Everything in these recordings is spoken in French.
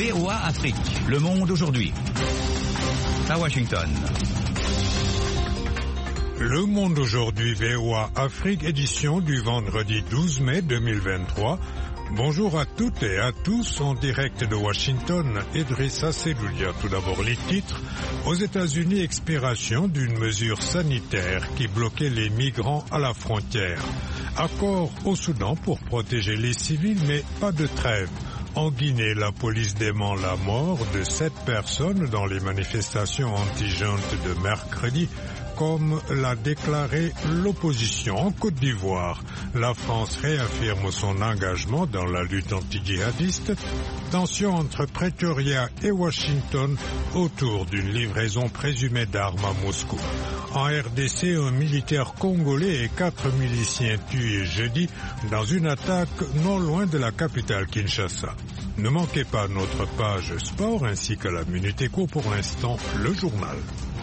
VOA Afrique, le monde aujourd'hui. À Washington. Le monde aujourd'hui, VOA Afrique, édition du vendredi 12 mai 2023. Bonjour à toutes et à tous, en direct de Washington, Idrissa Seloulia. Tout d'abord les titres. Aux États-Unis, expiration d'une mesure sanitaire qui bloquait les migrants à la frontière. Accord au Soudan pour protéger les civils, mais pas de trêve. En Guinée, la police dément la mort de 7 personnes dans les manifestations anti-junte de mercredi, comme l'a déclaré l'opposition. En Côte d'Ivoire, la France réaffirme son engagement dans la lutte anti-djihadiste. Tension entre Pretoria et Washington autour d'une livraison présumée d'armes à Moscou. En RDC, un militaire congolais et 4 miliciens tués jeudi dans une attaque non loin de la capitale Kinshasa. Ne manquez pas notre page sport ainsi que la Minute Éco. Pour l'instant, le journal.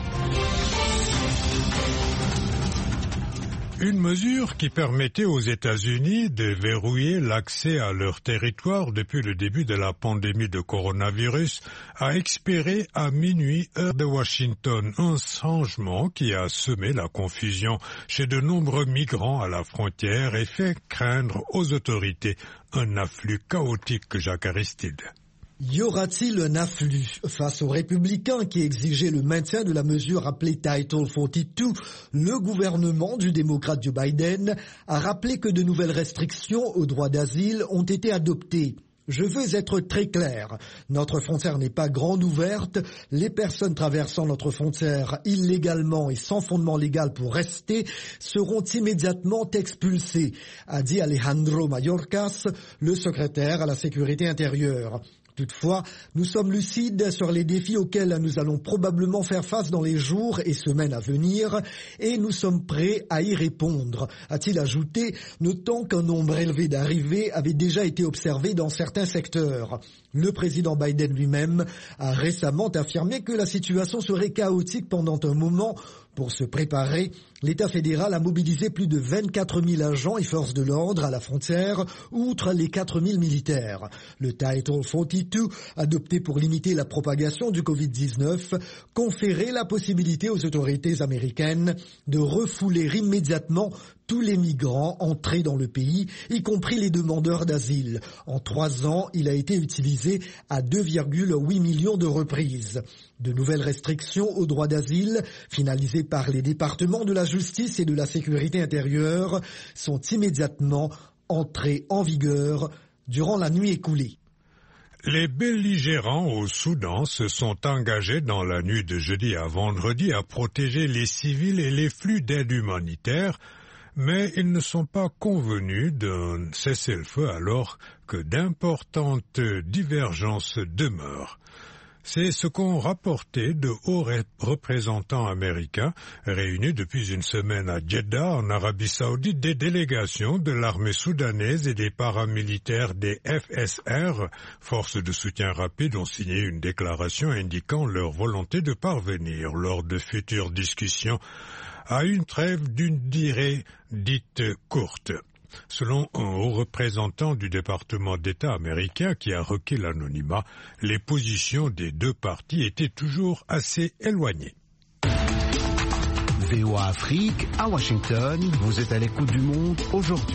Une mesure qui permettait aux États-Unis de verrouiller l'accès à leur territoire depuis le début de la pandémie de coronavirus a expiré à minuit heure de Washington. Un changement qui a semé la confusion chez de nombreux migrants à la frontière et fait craindre aux autorités un afflux chaotique. Jacques Aristide. Y aura-t-il un afflux face aux républicains qui exigeaient le maintien de la mesure appelée Title 42? Le gouvernement du démocrate Joe Biden a rappelé que de nouvelles restrictions au droit d'asile ont été adoptées. Je veux être très clair, notre frontière n'est pas grande ouverte, les personnes traversant notre frontière illégalement et sans fondement légal pour rester seront immédiatement expulsées, a dit Alejandro Mayorkas, le secrétaire à la sécurité intérieure. Toutefois, nous sommes lucides sur les défis auxquels nous allons probablement faire face dans les jours et semaines à venir et nous sommes prêts à y répondre, a-t-il ajouté, notant qu'un nombre élevé d'arrivées avait déjà été observé dans certains secteurs. Le président Biden lui-même a récemment affirmé que la situation serait chaotique pendant un moment. Pour se préparer, l'État fédéral a mobilisé plus de 24 000 agents et forces de l'ordre à la frontière, outre les 4 000 militaires. Le Title 42, adopté pour limiter la propagation du Covid-19, conférait la possibilité aux autorités américaines de refouler immédiatement tous les migrants entrés dans le pays, y compris les demandeurs d'asile. En 3 ans, il a été utilisé à 2,8 millions de reprises. De nouvelles restrictions au droit d'asile, finalisées par les départements de la justice et de la sécurité intérieure, sont immédiatement entrées en vigueur durant la nuit écoulée. Les belligérants au Soudan se sont engagés dans la nuit de jeudi à vendredi à protéger les civils et les flux d'aide humanitaire, mais ils ne sont pas convenus d'un cessez-le-feu alors que d'importantes divergences demeurent. C'est ce qu'ont rapporté de hauts représentants américains réunis depuis une semaine à Jeddah, en Arabie Saoudite, des délégations de l'armée soudanaise et des paramilitaires des FSR, forces de soutien rapide, ont signé une déclaration indiquant leur volonté de parvenir, lors de futures discussions, à une trêve d'une durée dite courte. Selon un haut représentant du département d'État américain qui a requis l'anonymat, les positions des deux parties étaient toujours assez éloignées. VOA Afrique, à Washington, vous êtes à l'écoute du monde aujourd'hui.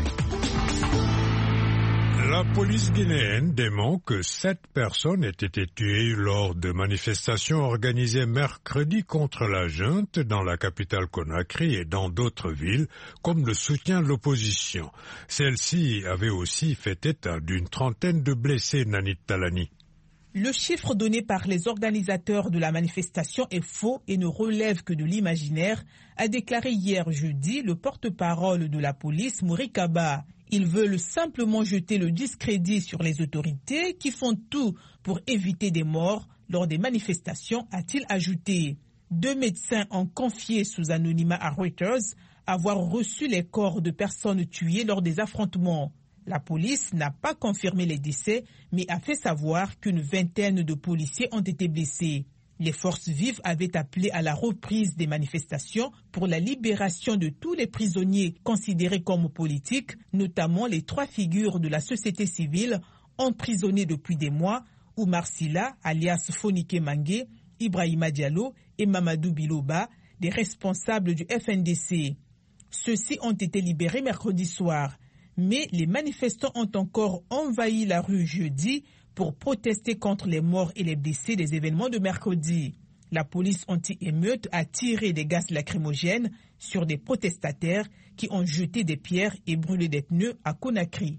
La police guinéenne dément que 7 personnes aient été tuées lors de manifestations organisées mercredi contre la junte dans la capitale Conakry et dans d'autres villes, comme le soutient l'opposition. Celle-ci avait aussi fait état d'une trentaine de blessés, Nanit Talani. Le chiffre donné par les organisateurs de la manifestation est faux et ne relève que de l'imaginaire, a déclaré hier jeudi le porte-parole de la police, Mouri Kaba. Ils veulent simplement jeter le discrédit sur les autorités qui font tout pour éviter des morts lors des manifestations, a-t-il ajouté. 2 médecins ont confié sous anonymat à Reuters avoir reçu les corps de personnes tuées lors des affrontements. La police n'a pas confirmé les décès, mais a fait savoir qu'une vingtaine de policiers ont été blessés. Les forces vives avaient appelé à la reprise des manifestations pour la libération de tous les prisonniers considérés comme politiques, notamment les 3 figures de la société civile emprisonnées depuis des mois, Oumar Silla, alias Fonike Mange, Ibrahima Diallo et Mamadou Biloba, des responsables du FNDC. Ceux-ci ont été libérés mercredi soir, mais les manifestants ont encore envahi la rue jeudi pour protester contre les morts et les blessés des événements de mercredi. La police anti-émeute a tiré des gaz lacrymogènes sur des protestataires qui ont jeté des pierres et brûlé des pneus à Conakry.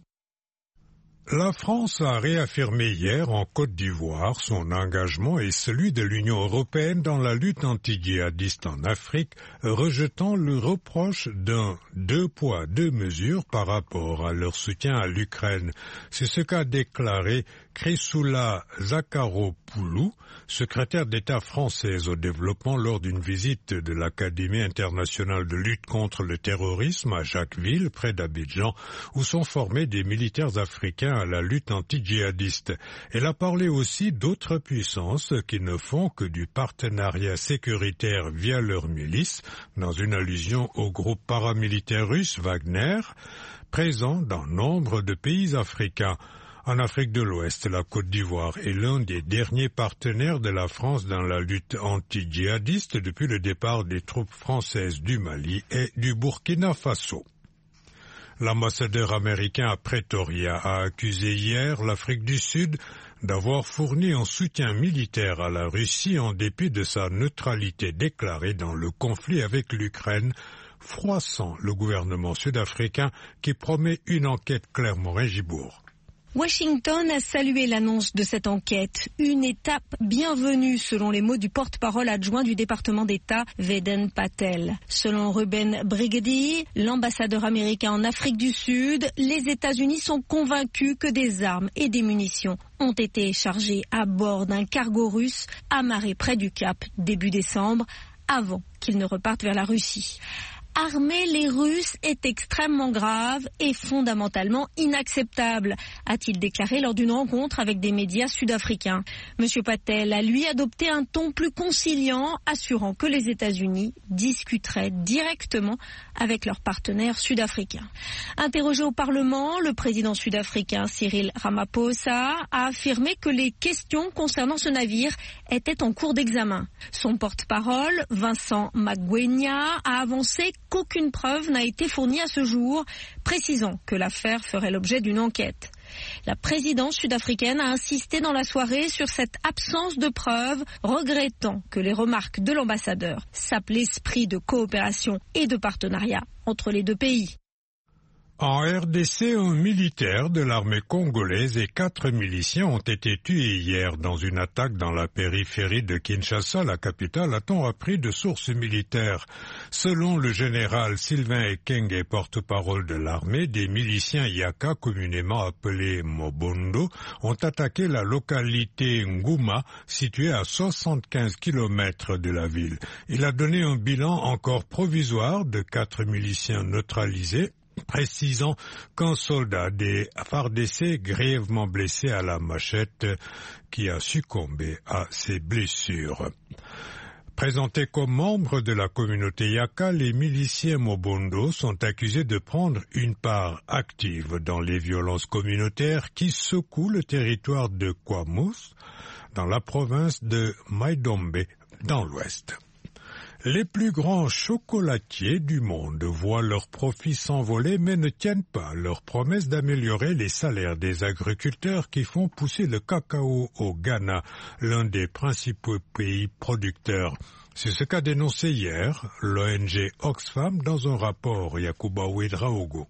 La France a réaffirmé hier en Côte d'Ivoire son engagement et celui de l'Union européenne dans la lutte anti-djihadiste en Afrique, rejetant le reproche d'un 2 poids 2 mesures par rapport à leur soutien à l'Ukraine. C'est ce qu'a déclaré Chrysoula Zakharopoulou, secrétaire d'État française au développement lors d'une visite de l'Académie internationale de lutte contre le terrorisme à Jacquesville, près d'Abidjan, où sont formés des militaires africains à la lutte anti-djihadiste. Elle a parlé aussi d'autres puissances qui ne font que du partenariat sécuritaire via leurs milices, dans une allusion au groupe paramilitaire russe Wagner, présent dans nombre de pays africains. En Afrique de l'Ouest, la Côte d'Ivoire est l'un des derniers partenaires de la France dans la lutte anti-djihadiste depuis le départ des troupes françaises du Mali et du Burkina Faso. L'ambassadeur américain à Pretoria a accusé hier l'Afrique du Sud d'avoir fourni un soutien militaire à la Russie en dépit de sa neutralité déclarée dans le conflit avec l'Ukraine, froissant le gouvernement sud-africain qui promet une enquête Clermont-Régibourg. Washington a salué l'annonce de cette enquête, une étape bienvenue selon les mots du porte-parole adjoint du département d'État, Vedant Patel. Selon Ruben Brigady, l'ambassadeur américain en Afrique du Sud, les États-Unis sont convaincus que des armes et des munitions ont été chargées à bord d'un cargo russe amarré près du Cap début décembre, avant qu'il ne reparte vers la Russie. Armer les Russes est extrêmement grave et fondamentalement inacceptable, a-t-il déclaré lors d'une rencontre avec des médias sud-africains. Monsieur Patel a lui adopté un ton plus conciliant, assurant que les États-Unis discuteraient directement avec leurs partenaires sud-africains. Interrogé au Parlement, le président sud-africain Cyril Ramaphosa a affirmé que les questions concernant ce navire étaient en cours d'examen. Son porte-parole, Vincent Magwenya, a avancé qu'aucune preuve n'a été fournie à ce jour, précisant que l'affaire ferait l'objet d'une enquête. La présidence sud-africaine a insisté dans la soirée sur cette absence de preuves, regrettant que les remarques de l'ambassadeur sapent l'esprit de coopération et de partenariat entre les deux pays. En RDC, un militaire de l'armée congolaise et 4 miliciens ont été tués hier dans une attaque dans la périphérie de Kinshasa, la capitale, a-t-on appris de sources militaires. Selon le général Sylvain Ekenge, porte-parole de l'armée, des miliciens Yaka, communément appelés Mobondo, ont attaqué la localité Ngouma, située à 75 km de la ville. Il a donné un bilan encore provisoire de 4 miliciens neutralisés, précisant qu'un soldat des FARDC grièvement blessé à la machette qui a succombé à ses blessures. Présentés comme membres de la communauté Yaka, les miliciens Mobondo sont accusés de prendre une part active dans les violences communautaires qui secouent le territoire de Kwamos, dans la province de Maidombe, dans l'ouest. Les plus grands chocolatiers du monde voient leurs profits s'envoler mais ne tiennent pas leur promesse d'améliorer les salaires des agriculteurs qui font pousser le cacao au Ghana, l'un des principaux pays producteurs. C'est ce qu'a dénoncé hier l'ONG Oxfam dans un rapport. Yacouba Ouedraogo.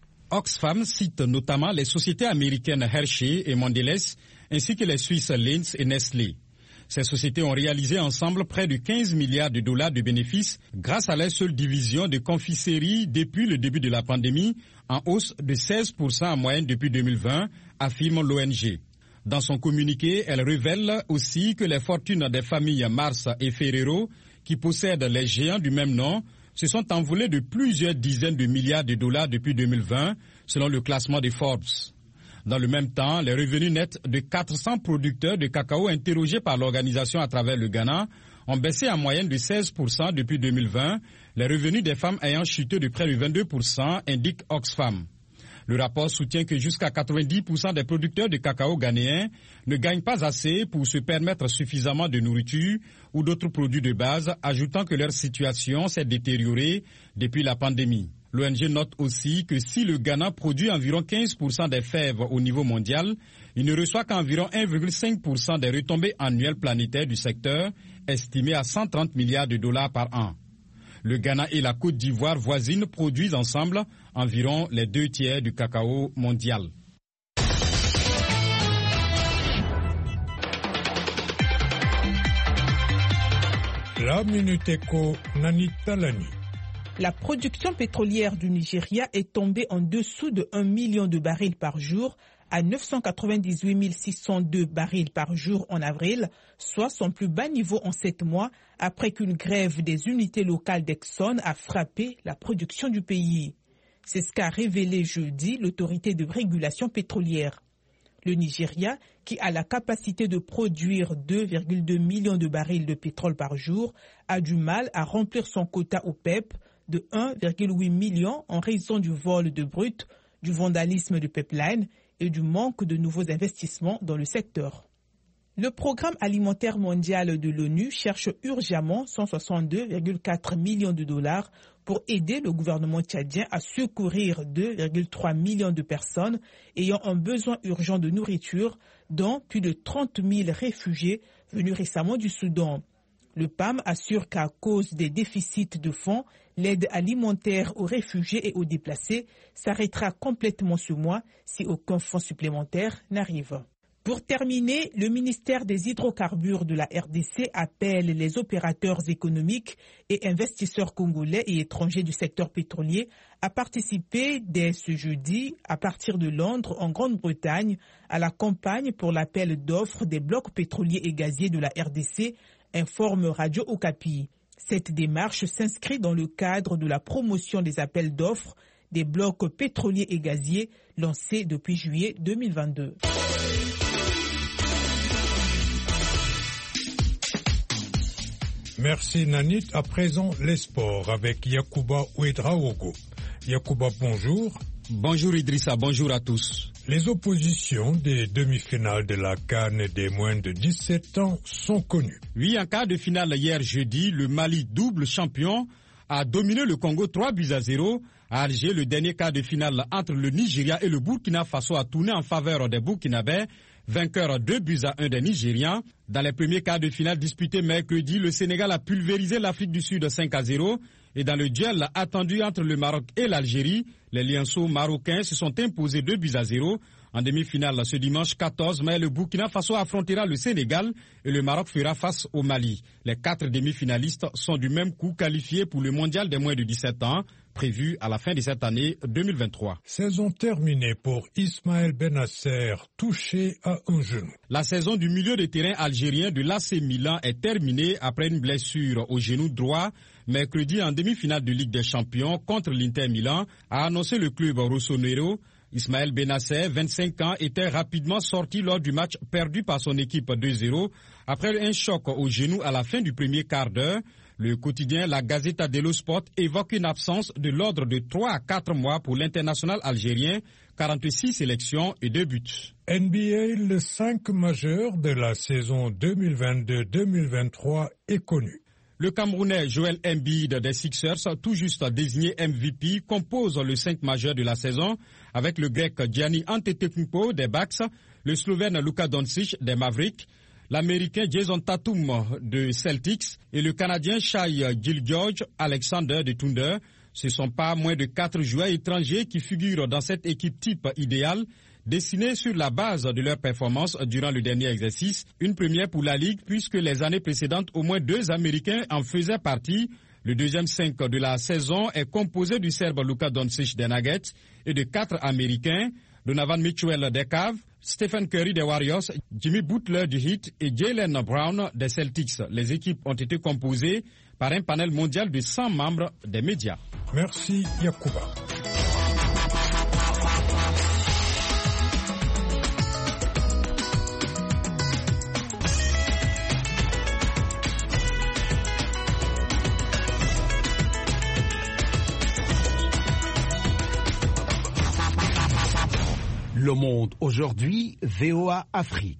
Oxfam cite notamment les sociétés américaines Hershey et Mondelez ainsi que les Suisses Lindt et Nestlé. Ces sociétés ont réalisé ensemble près de 15 milliards de dollars de bénéfices grâce à leur seule division de confiserie depuis le début de la pandémie, en hausse de 16% en moyenne depuis 2020, affirme l'ONG. Dans son communiqué, elle révèle aussi que les fortunes des familles Mars et Ferrero, qui possèdent les géants du même nom, se sont envolées de plusieurs dizaines de milliards de dollars depuis 2020, selon le classement de Forbes. Dans le même temps, les revenus nets de 400 producteurs de cacao interrogés par l'organisation à travers le Ghana ont baissé en moyenne de 16% depuis 2020, les revenus des femmes ayant chuté de près de 22%, indique Oxfam. Le rapport soutient que jusqu'à 90% des producteurs de cacao ghanéens ne gagnent pas assez pour se permettre suffisamment de nourriture ou d'autres produits de base, ajoutant que leur situation s'est détériorée depuis la pandémie. L'ONG note aussi que si le Ghana produit environ 15% des fèves au niveau mondial, il ne reçoit qu'environ 1,5% des retombées annuelles planétaires du secteur, estimées à 130 milliards de dollars par an. Le Ghana et la Côte d'Ivoire voisine produisent ensemble environ les 2/3 du cacao mondial. La Minute Éco, Nanit Talani. La production pétrolière du Nigeria est tombée en dessous de 1 million de barils par jour à 998 602 barils par jour en avril, soit son plus bas niveau en 7 mois après qu'une grève des unités locales d'Exxon a frappé la production du pays. C'est ce qu'a révélé jeudi l'autorité de régulation pétrolière. Le Nigeria, qui a la capacité de produire 2,2 millions de barils de pétrole par jour, a du mal à remplir son quota OPEP de 1,8 million en raison du vol de brut, du vandalisme de pipeline et du manque de nouveaux investissements dans le secteur. Le Programme alimentaire mondial de l'ONU cherche urgemment 162,4 millions de dollars pour aider le gouvernement tchadien à secourir 2,3 millions de personnes ayant un besoin urgent de nourriture, dont plus de 30 000 réfugiés venus récemment du Soudan. Le PAM assure qu'à cause des déficits de fonds, l'aide alimentaire aux réfugiés et aux déplacés s'arrêtera complètement ce mois si aucun fonds supplémentaire n'arrive. Pour terminer, le ministère des hydrocarbures de la RDC appelle les opérateurs économiques et investisseurs congolais et étrangers du secteur pétrolier à participer dès ce jeudi, à partir de Londres, en Grande-Bretagne, à la campagne pour l'appel d'offres des blocs pétroliers et gaziers de la RDC, informe Radio Okapi. Cette démarche s'inscrit dans le cadre de la promotion des appels d'offres des blocs pétroliers et gaziers lancés depuis juillet 2022. Merci Nanit. À présent, les sports avec Yacouba Ouedraogo. Yacouba, bonjour. Bonjour Idrissa, bonjour à tous. Les oppositions des demi-finales de la CAN des moins de 17 ans sont connues. Oui, en quart de finale hier jeudi, le Mali, double champion, a dominé le Congo 3-0. À Alger, le dernier quart de finale entre le Nigeria et le Burkina Faso a tourné en faveur des Burkinabés, vainqueur 2-1 des Nigérians. Dans les premiers quarts de finale disputés mercredi, le Sénégal a pulvérisé l'Afrique du Sud 5-0. Et dans le duel attendu entre le Maroc et l'Algérie, les lionceaux marocains se sont imposés 2-0. En demi-finale, ce dimanche 14 mai, le Burkina Faso affrontera le Sénégal et le Maroc fera face au Mali. Les 4 demi-finalistes sont du même coup qualifiés pour le mondial des moins de 17 ans, prévu à la fin de cette année 2023. Saison terminée pour Ismaël Benasser, touché à un genou. La saison du milieu de terrain algérien de l'AC Milan est terminée après une blessure au genou droit. Mercredi, en demi-finale de Ligue des Champions contre l'Inter Milan, a annoncé le club rossonero. Ismaël Benasser, 25 ans, était rapidement sorti lors du match perdu par son équipe 2-0 après un choc au genou à la fin du premier quart d'heure. Le quotidien La Gazzetta dello Sport évoque une absence de l'ordre de 3 à 4 mois pour l'international algérien, 46 sélections et 2 buts. NBA, le 5 majeur de la saison 2022-2023 est connu. Le Camerounais Joel Embiid des Sixers, tout juste désigné MVP, compose le 5 majeur de la saison avec le Grec Giannis Antetokounmpo des Bucks, le Slovène Luka Doncic des Mavericks, l'Américain Jason Tatum de Celtics et le Canadien Shai Gilgeous-Alexander de Thunder. Ce ne sont pas moins de 4 joueurs étrangers qui figurent dans cette équipe type idéale, dessinée sur la base de leur performance durant le dernier exercice. Une première pour la Ligue puisque les années précédentes, au moins 2 Américains en faisaient partie. Le deuxième 5 de la saison est composé du Serbe Luka Doncic des Nuggets et de 4 Américains, Donovan Mitchell des Cavs, Stephen Curry des Warriors, Jimmy Butler du Heat et Jaylen Brown des Celtics. Les équipes ont été composées par un panel mondial de 100 membres des médias. Merci Yacouba. Le Monde aujourd'hui, VOA Afrique.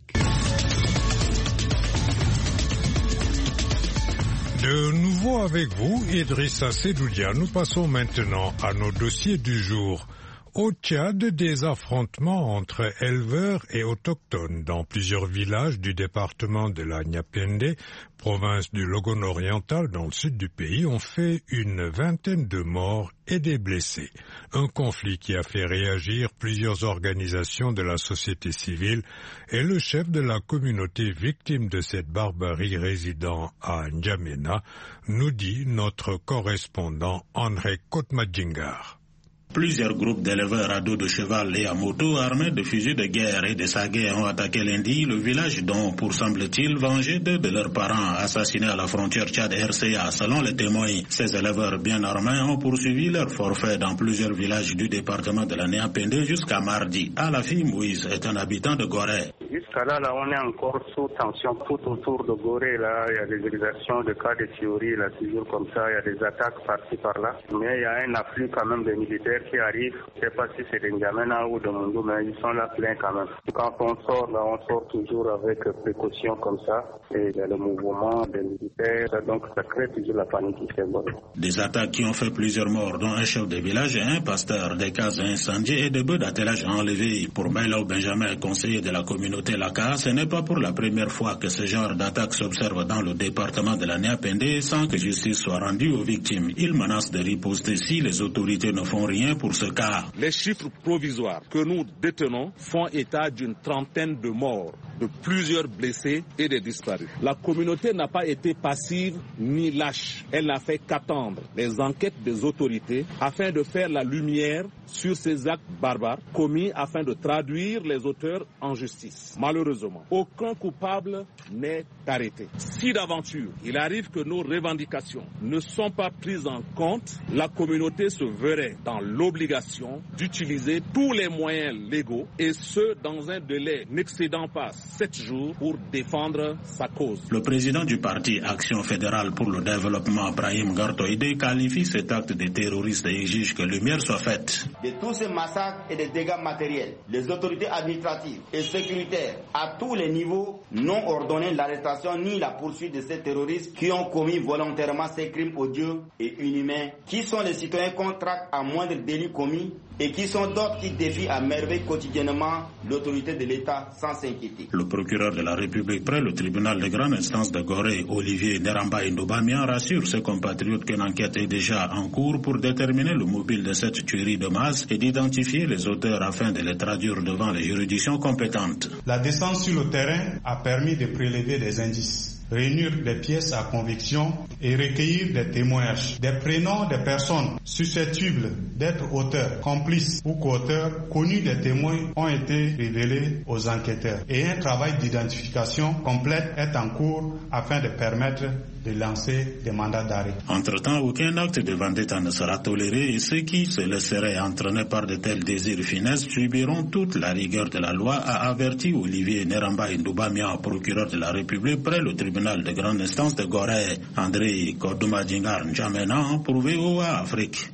De nouveau avec vous, Idrissa Sedoudia. Nous passons maintenant à nos dossiers du jour. Au Tchad, des affrontements entre éleveurs et autochtones dans plusieurs villages du département de la Niapende, province du Logone oriental dans le sud du pays, ont fait une vingtaine de morts et des blessés. Un conflit qui a fait réagir plusieurs organisations de la société civile et le chef de la communauté victime de cette barbarie résidant à N'Djamena, nous dit notre correspondant André Kotmadjingar. Plusieurs groupes d'éleveurs à dos de cheval et à moto armés de fusils de guerre et de saguets ont attaqué lundi le village dont, pour semble-t-il, venger deux de leurs parents assassinés à la frontière Tchad-RCA. Selon les témoins, ces éleveurs bien armés ont poursuivi leur forfait dans plusieurs villages du département de la Niapende jusqu'à mardi. Alafi Moïse est un habitant de Gorée. Jusqu'à là, on est encore sous tension tout autour de Gorée. Là, il y a des exactions de cas de théorie, là, toujours comme ça. Il y a des attaques par-ci, par-là. Mais il y a un afflux quand même de militaires qui arrivent. Je ne sais pas si c'est de N'Djamena ou de Mundu, mais ils sont là pleins quand même. Quand on sort, là, on sort toujours avec précaution comme ça. Et il y a le mouvement des militaires. Donc, ça crée toujours la panique qui fait bon. Des attaques qui ont fait plusieurs morts, dont un chef de village et un pasteur, des cases incendiées et des bœufs d'attelage enlevés. Pour Bailao Benjamin, conseiller de la communauté Laka, ce n'est pas pour la première fois que ce genre d'attaque s'observe dans le département de la Niapende sans que justice soit rendue aux victimes. Il menace de riposter si les autorités ne font rien pour ce cas. Les chiffres provisoires que nous détenons font état d'une trentaine de morts, de plusieurs blessés et de disparus. La communauté n'a pas été passive ni lâche. Elle n'a fait qu'attendre les enquêtes des autorités afin de faire la lumière sur ces actes barbares commis afin de traduire les auteurs en justice. Malheureusement, aucun coupable n'est arrêté. Si d'aventure il arrive que nos revendications ne sont pas prises en compte, la communauté se verrait dans l'obligation d'utiliser tous les moyens légaux et ce dans un délai n'excédant pas 7 jours pour défendre sa cause. Le président du parti Action fédérale pour le développement, Brahim Gartoïde, qualifie cet acte de terroriste et exige que lumière soit faite. De tous ces massacres et des dégâts matériels, les autorités administratives et sécuritaires à tous les niveaux n'ont ordonné l'arrestation ni la poursuite de ces terroristes qui ont commis volontairement ces crimes odieux et inhumains, qui sont les citoyens contractent à moindre délit commis et qui sont d'autres qui défient à merveille quotidiennement l'autorité de l'État sans s'inquiéter. Le procureur de la République près le tribunal de grande instance de Gorée, Olivier Neramba Ndobamian, rassure ses compatriotes qu'une enquête est déjà en cours pour déterminer le mobile de cette tuerie de masse et d'identifier les auteurs afin de les traduire devant les juridictions compétentes. La descente sur le terrain a permis de prélever des indices, réunir des pièces à conviction et recueillir des témoignages. Des prénoms des personnes susceptibles d'être auteurs, complices ou co-auteurs connus des témoins ont été révélés aux enquêteurs et un travail d'identification complète est en cours afin de permettre de lancer des mandats d'arrêt. Entre-temps, aucun acte de vendetta ne sera toléré et ceux qui se laisseraient entraîner par de tels désirs funestes subiront toute la rigueur de la loi, a averti Olivier Neramba Ndobamian, procureur de la République près le tribunal de grande instance de Gorée. André Kotmadjingar N'Djamena pour VOA Afrique.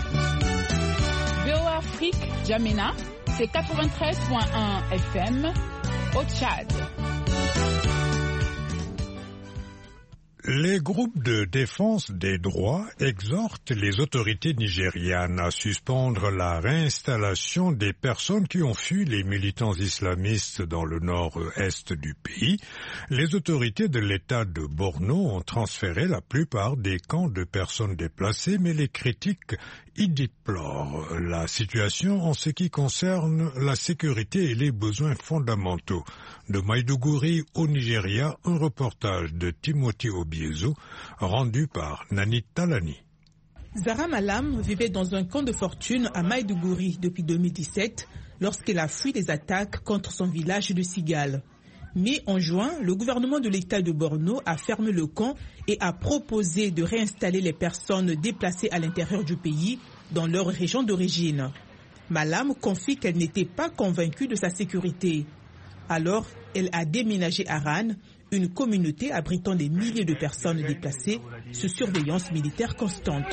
VOA Afrique, N'Djamena, c'est 93.1 FM au Tchad. Les groupes de défense des droits exhortent les autorités nigérianes à suspendre la réinstallation des personnes qui ont fui les militants islamistes dans le nord-est du pays. Les autorités de l'État de Borno ont transféré la plupart des camps de personnes déplacées, mais les critiques y déplorent la situation en ce qui concerne la sécurité et les besoins fondamentaux. De Maïdougouri au Nigeria, un reportage de Timothy Obiezo, rendu par Nani Talani. Zara Malam vivait dans un camp de fortune à Maïdougouri depuis 2017 lorsqu'elle a fui les attaques contre son village de Sigal. Mais en juin, le gouvernement de l'État de Borno a fermé le camp et a proposé de réinstaller les personnes déplacées à l'intérieur du pays dans leur région d'origine. Malam confie qu'elle n'était pas convaincue de sa sécurité. Alors, elle a déménagé à Ran, une communauté abritant des milliers de personnes déplacées sous surveillance militaire constante.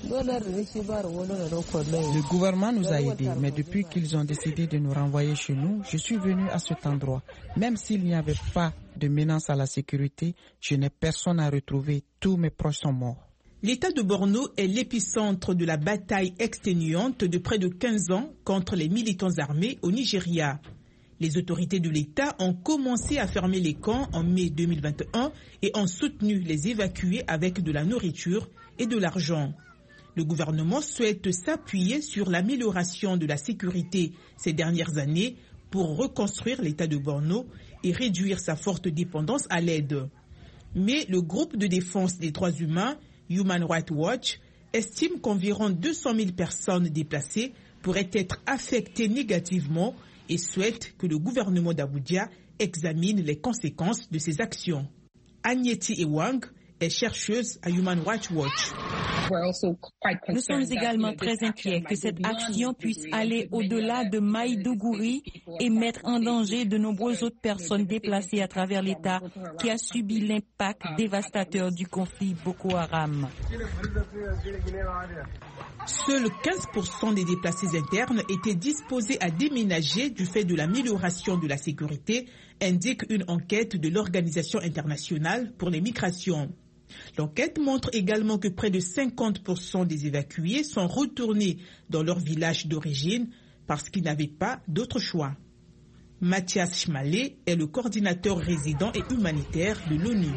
Le gouvernement nous a aidés, mais depuis qu'ils ont décidé de nous renvoyer chez nous, je suis venu à cet endroit. Même s'il n'y avait pas de menace à la sécurité, je n'ai personne à retrouver. Tous mes proches sont morts. L'État de Borno est l'épicentre de la bataille exténuante de près de 15 ans contre les militants armés au Nigeria. Les autorités de l'État ont commencé à fermer les camps en mai 2021 et ont soutenu les évacués avec de la nourriture et de l'argent. Le gouvernement souhaite s'appuyer sur l'amélioration de la sécurité ces dernières années pour reconstruire l'État de Borno et réduire sa forte dépendance à l'aide. Mais le groupe de défense des droits humains Human Rights Watch estime qu'environ 200 000 personnes déplacées pourraient être affectées négativement et souhaite que le gouvernement d'Abuja examine les conséquences de ses actions. Agneti Ewang est chercheuse à Human Rights Watch. Nous sommes également très inquiets que cette action puisse aller au-delà de Maïdougouri et mettre en danger de nombreuses autres personnes déplacées à travers l'État qui a subi l'impact dévastateur du conflit Boko Haram. Seuls 15% des déplacés internes étaient disposés à déménager du fait de l'amélioration de la sécurité, indique une enquête de l'Organisation internationale pour les migrations. L'enquête montre également que près de 50% des évacués sont retournés dans leur village d'origine parce qu'ils n'avaient pas d'autre choix. Mathias Schmalé est le coordinateur résident et humanitaire de l'ONU.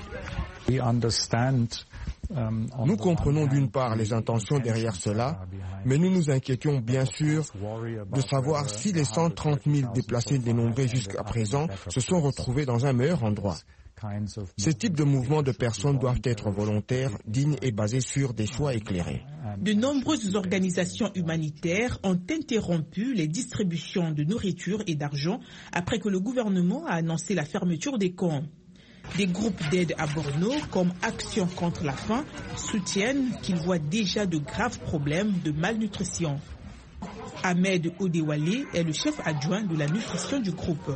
Nous comprenons d'une part les intentions derrière cela, mais nous nous inquiétions bien sûr de savoir si les 130 000 déplacés dénombrés jusqu'à présent se sont retrouvés dans un meilleur endroit. Ce type de mouvement de personnes doivent être volontaires, dignes et basés sur des choix éclairés. De nombreuses organisations humanitaires ont interrompu les distributions de nourriture et d'argent après que le gouvernement a annoncé la fermeture des camps. Des groupes d'aide à Borno, comme Action contre la faim, soutiennent qu'ils voient déjà de graves problèmes de malnutrition. Ahmed Odewale est le chef adjoint de la nutrition du groupe.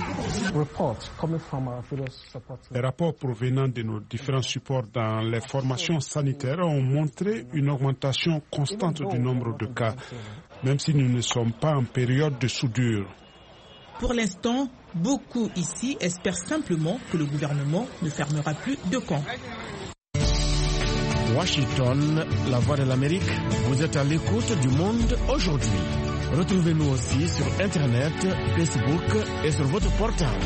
Les rapports provenant de nos différents supports dans les formations sanitaires ont montré une augmentation constante du nombre de cas, même si nous ne sommes pas en période de soudure. Pour l'instant, beaucoup ici espèrent simplement que le gouvernement ne fermera plus de camps. Washington, la voix de l'Amérique, vous êtes à l'écoute du monde aujourd'hui. Retrouvez-nous aussi sur Internet, Facebook et sur votre portable.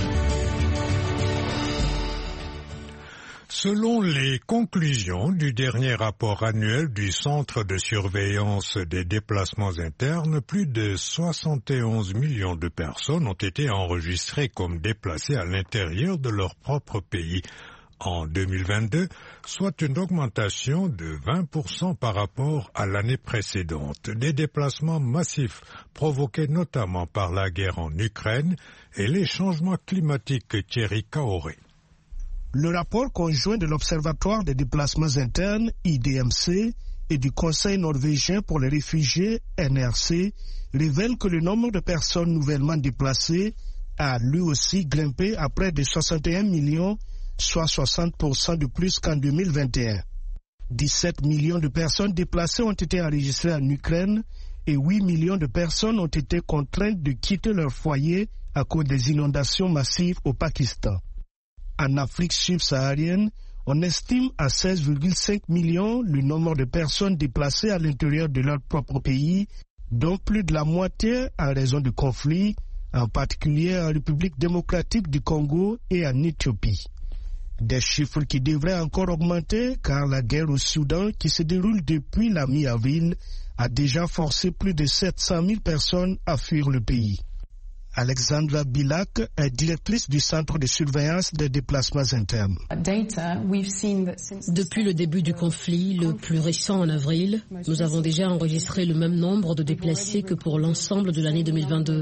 Selon les conclusions du dernier rapport annuel du Centre de surveillance des déplacements internes, plus de 71 millions de personnes ont été enregistrées comme déplacées à l'intérieur de leur propre pays en 2022, soit une augmentation de 20% par rapport à l'année précédente. Des déplacements massifs provoqués notamment par la guerre en Ukraine et les changements climatiques. Thierry Kaoré. Le rapport conjoint de l'Observatoire des déplacements internes, IDMC, et du Conseil norvégien pour les réfugiés, NRC, révèle que le nombre de personnes nouvellement déplacées a lui aussi grimpé à près de 61 millions, soit 60% de plus qu'en 2021. 17 millions de personnes déplacées ont été enregistrées en Ukraine et 8 millions de personnes ont été contraintes de quitter leur foyer à cause des inondations massives au Pakistan. En Afrique subsaharienne, on estime à 16,5 millions le nombre de personnes déplacées à l'intérieur de leur propre pays, dont plus de la moitié en raison de conflits, en particulier en République démocratique du Congo et en Éthiopie. Des chiffres qui devraient encore augmenter car la guerre au Soudan qui se déroule depuis la mi-avril a déjà forcé plus de 700 000 personnes à fuir le pays. Alexandra Bilak est directrice du Centre de surveillance des déplacements internes. Depuis le début du conflit, le plus récent en avril, nous avons déjà enregistré le même nombre de déplacés que pour l'ensemble de l'année 2022.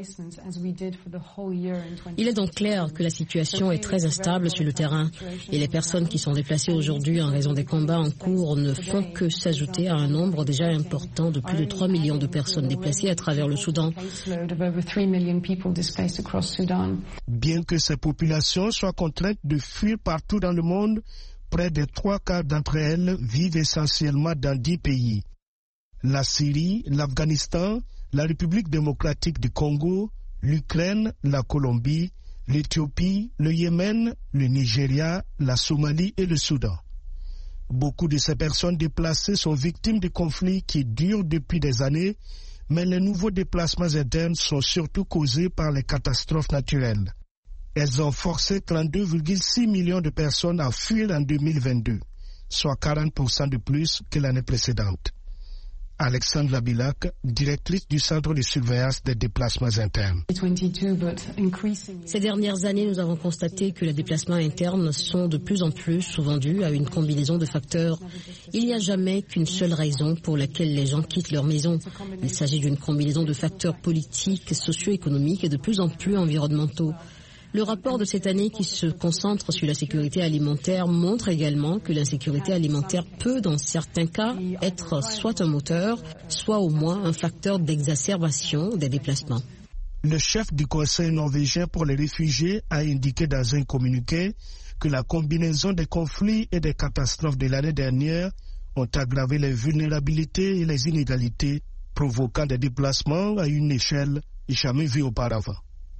Il est donc clair que la situation est très instable sur le terrain et les personnes qui sont déplacées aujourd'hui en raison des combats en cours ne font que s'ajouter à un nombre déjà important de plus de 3 millions de personnes déplacées à travers le Soudan. Bien que ces populations soient contraintes de fuir partout dans le monde, près de 3/4 d'entre elles vivent essentiellement dans 10 pays. La Syrie, l'Afghanistan, la République démocratique du Congo, l'Ukraine, la Colombie, l'Éthiopie, le Yémen, le Nigeria, la Somalie et le Soudan. Beaucoup de ces personnes déplacées sont victimes de conflits qui durent depuis des années, mais les nouveaux déplacements internes sont surtout causés par les catastrophes naturelles. Elles ont forcé 32,6 millions de personnes à fuir en 2022, soit 40% de plus que l'année précédente. Alexandre Labilac, directrice du Centre de surveillance des déplacements internes. Ces dernières années, nous avons constaté que les déplacements internes sont de plus en plus souvent dus à une combinaison de facteurs. Il n'y a jamais qu'une seule raison pour laquelle les gens quittent leur maison. Il s'agit d'une combinaison de facteurs politiques, socio-économiques et de plus en plus environnementaux. Le rapport de cette année qui se concentre sur la sécurité alimentaire montre également que l'insécurité alimentaire peut, dans certains cas, être soit un moteur, soit au moins un facteur d'exacerbation des déplacements. Le chef du Conseil norvégien pour les réfugiés a indiqué dans un communiqué que la combinaison des conflits et des catastrophes de l'année dernière ont aggravé les vulnérabilités et les inégalités, provoquant des déplacements à une échelle jamais vue auparavant.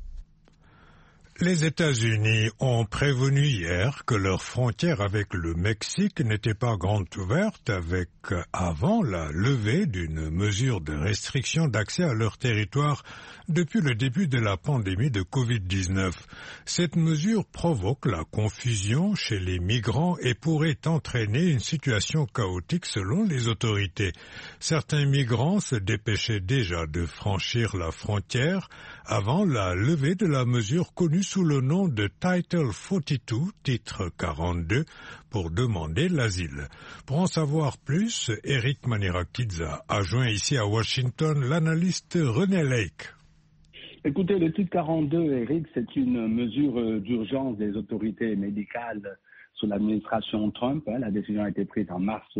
Les États-Unis ont prévenu hier que leurs frontières avec le Mexique n'étaient pas grandes ouvertes avant la levée d'une mesure de restriction d'accès à leur territoire depuis le début de la pandémie de Covid-19. Cette mesure provoque la confusion chez les migrants et pourrait entraîner une situation chaotique selon les autorités. Certains migrants se dépêchaient déjà de franchir la frontière avant la levée de la mesure connue sous le nom de Title 42, titre 42, pour demander l'asile. Pour en savoir plus, Eric Manirakidze a joint ici à Washington l'analyste René Lake. Écoutez, le titre 42, Eric, c'est une mesure d'urgence des autorités médicales sous l'administration Trump. La décision a été prise en mars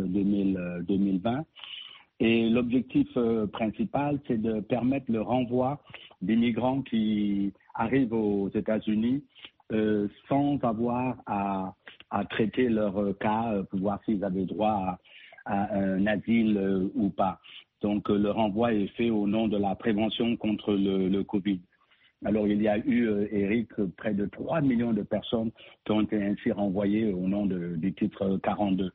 2020. Et l'objectif principal, c'est de permettre le renvoi des migrants qui arrivent aux États-Unis sans avoir à traiter leur cas pour voir s'ils avaient droit à un asile ou pas. Donc le renvoi est fait au nom de la prévention contre le Covid. Alors il y a eu, Eric, près de 3 millions de personnes qui ont été ainsi renvoyées au nom du titre 42.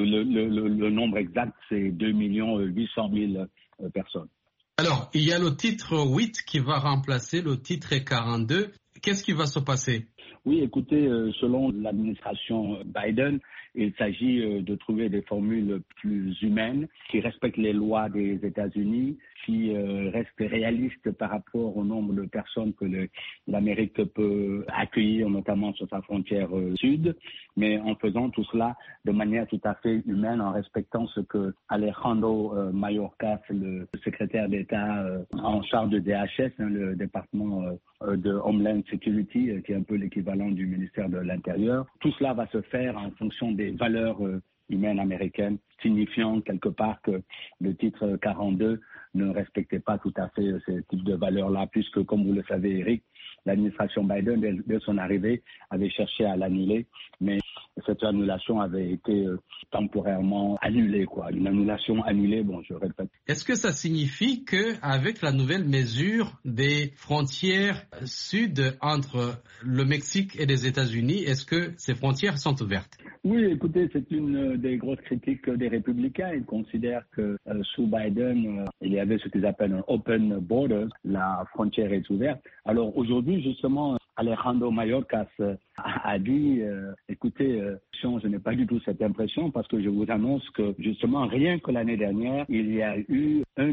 Le nombre exact, c'est 2 800 000 personnes. Alors, il y a le titre 8 qui va remplacer le titre 42. Qu'est-ce qui va se passer? Oui, écoutez, selon l'administration Biden, il s'agit de trouver des formules plus humaines qui respectent les lois des États-Unis, qui restent réalistes par rapport au nombre de personnes que l'Amérique peut accueillir, notamment sur sa frontière sud, mais en faisant tout cela de manière tout à fait humaine, en respectant ce que Alejandro Mayorkas, le secrétaire d'État en charge de DHS, le département de Homeland Security, qui est un peu l'équivalent du ministère de l'Intérieur. Tout cela va se faire en fonction des valeurs humaines américaines, signifiant quelque part que le titre 42 ne respectait pas tout à fait ce type de valeurs-là, puisque, comme vous le savez, Eric, l'administration Biden, dès son arrivée, avait cherché à l'annuler, mais cette annulation avait été temporairement annulée, quoi. Une annulation annulée, bon, je répète. Est-ce que ça signifie qu'avec la nouvelle mesure des frontières sud entre le Mexique et les États-Unis, est-ce que ces frontières sont ouvertes? Oui, écoutez, c'est une des grosses critiques des républicains. Ils considèrent que sous Biden, il y avait ce qu'ils appellent un open border, la frontière est ouverte. Alors aujourd'hui, justement, Alejandro Mayorkas a dit, écoutez, je n'ai pas du tout cette impression parce que je vous annonce que justement, rien que l'année dernière, il y a eu 1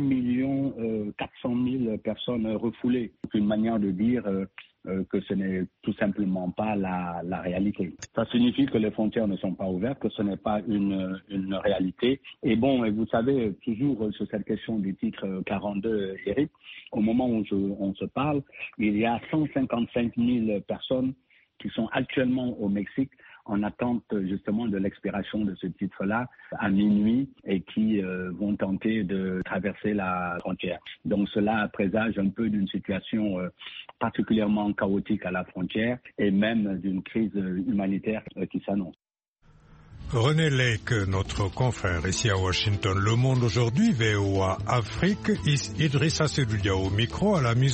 400 000 personnes refoulées. C'est une manière de dire que ce n'est tout simplement pas la réalité. Ça signifie que les frontières ne sont pas ouvertes, que ce n'est pas une réalité. Et bon, et vous savez, toujours sur cette question du titre 42, Eric, au moment où on se parle, il y a 155 000 personnes qui sont actuellement au Mexique en attente justement de l'expiration de ce titre-là à minuit et qui vont tenter de traverser la frontière. Donc cela présage un peu d'une situation particulièrement chaotique à la frontière et même d'une crise humanitaire qui s'annonce. René Lake, notre confrère ici à Washington. Le Monde aujourd'hui, VOA Afrique, Idrissa Seloudia au micro à la mise